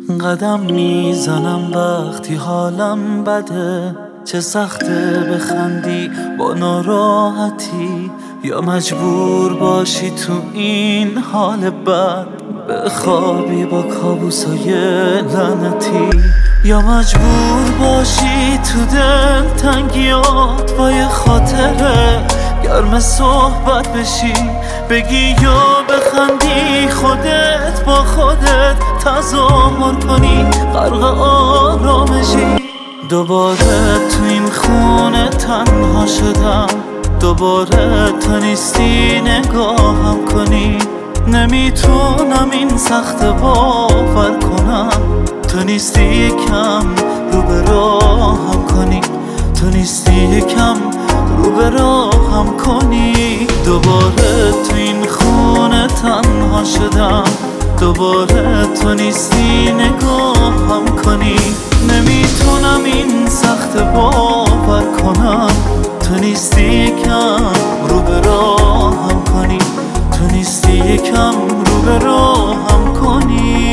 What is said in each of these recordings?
قدم میزنم وقتی حالم بده، چه سخته بخندی با ناراحتی، یا مجبور باشی تو این حال بد بخوابی با کابوسای لعنتی، یا مجبور باشی تو دل تنگیات با یه خاطره گرم صحبت بشی، بگی یا بخندی خودت با خودت تظاهر کنی غرق آرامشی. دوباره تو این خونه تنها شدم، دوباره تو نیستی نگاهم کنی، نمیتونم این سخت باور کنم، تو نیستی یکم رو به راهم کنی، تو نیستی یکم رو به راهم کنی. دوباره تو این خونه تنها شدم، دوباره تو نیستی نگاهم کنی، نمیتونم این سخت باور کنم، تو نیستی یکم رو به راهم کنی، تو نیستی یکم رو به راهم کنی.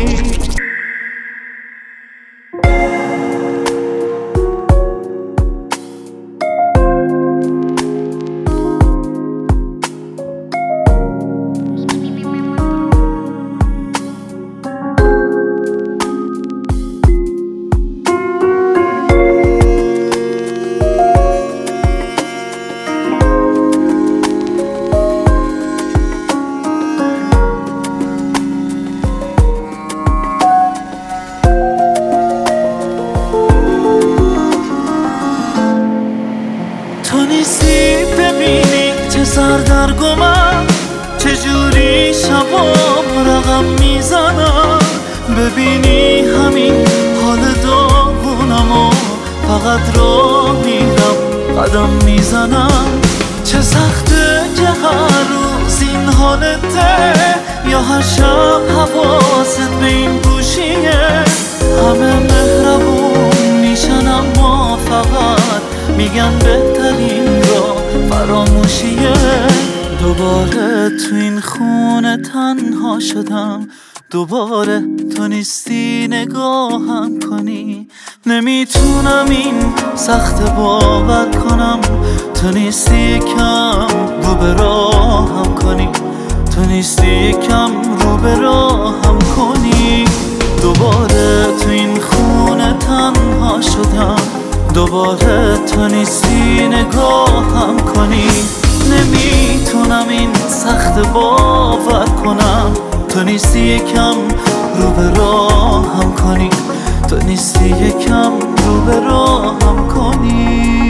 تو نیستی ببینی چه سردرگمم، چجوری شبام رقم میزنم، ببینی همین حال داغونم و فقط راه میرم قدم میزنم. چه سخته که هر روز این حالته، یا هر شب حواست به این گوشیه، همه مهربون میشن اما فقط میگن بهترین راه فراموشیه. دوباره تو این خونه تنها شدم، دوباره تو نیستی نگاهم کنی، نمیتونم این سخت باور کنم، تو نیستی یکم رو به راهم کنی، تو نیستی یکم رو به راهم کنی. دوباره تو این خونه تنها شدم، دوباره تو نیستی نگاهم کنی، نمیتونم این سخت باور کنم، تو نیستی یکم رو به راهم کنی، تو نیستی یکم رو به راهم کنی.